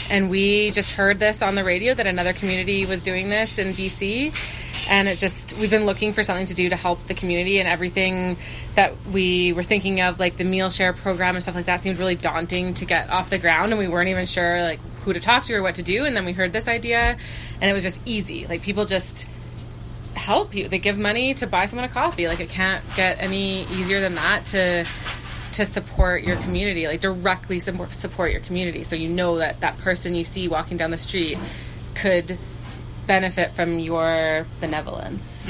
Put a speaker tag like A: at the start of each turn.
A: And we just heard this on the radio that another community was doing this in BC. And we've been looking for something to do to help the community, and everything that we were thinking of, like the meal share program and stuff like that, seemed really daunting to get off the ground, and we weren't even sure like who to talk to or what to do. And then we heard this idea, and it was just easy. Like, people just help you. They give money to buy someone a coffee. Like, it can't get any easier than that to support your community, like directly support your community. So you know that that person you see walking down the street could benefit from your benevolence.